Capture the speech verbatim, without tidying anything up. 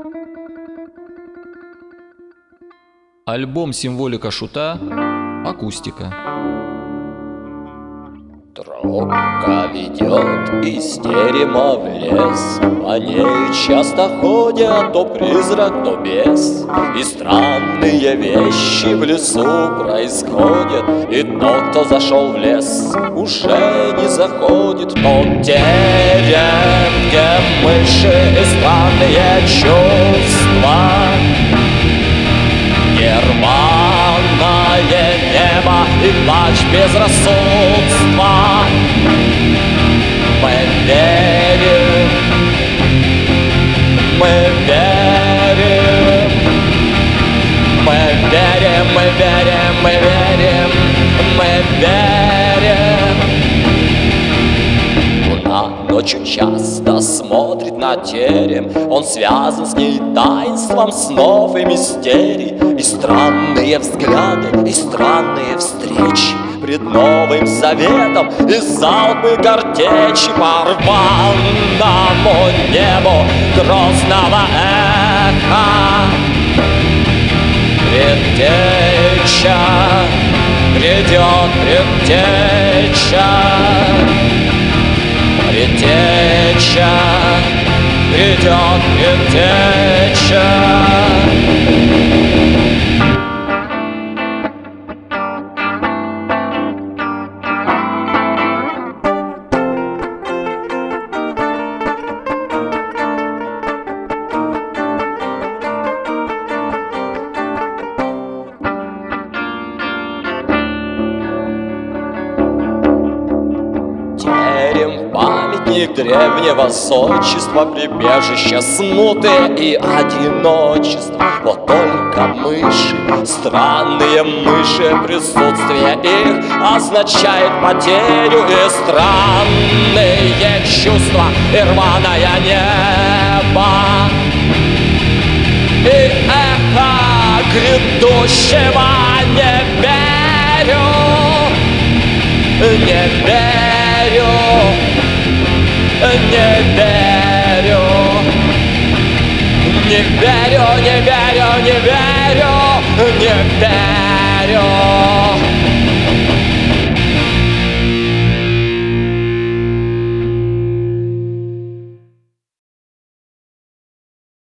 Альбом «Символика шута», акустика. Тропка ведет из терема в лес, по ней часто ходят то призрак, то бес. И странные вещи в лесу происходят, и тот, кто зашел в лес, уже не заходит. Тот терем, где мыши и странные чувства, нирваное небо и плач безрассудства. Мы верим, мы верим, мы верим, мы верим, мы верим, мы верим. Луна ночью часто смотрит на терем, он связан с ней таинством снов и мистерий. И странные взгляды, и странные встречи пред Новым Заветом, и залпы картечи по рваному небу грозного эха. Предтеча грядет, предтеча, предтеча грядет, предтеча. Терем — памятник древнего зодчества, прибежище смуты и одиночества. Вот только мыши, странные мыши, присутствие их означает потерю и странные чувства, и рваное небо, и эхо грядущего. Не верю, не верю, не верю, не верю, не верю, не верю, не верю.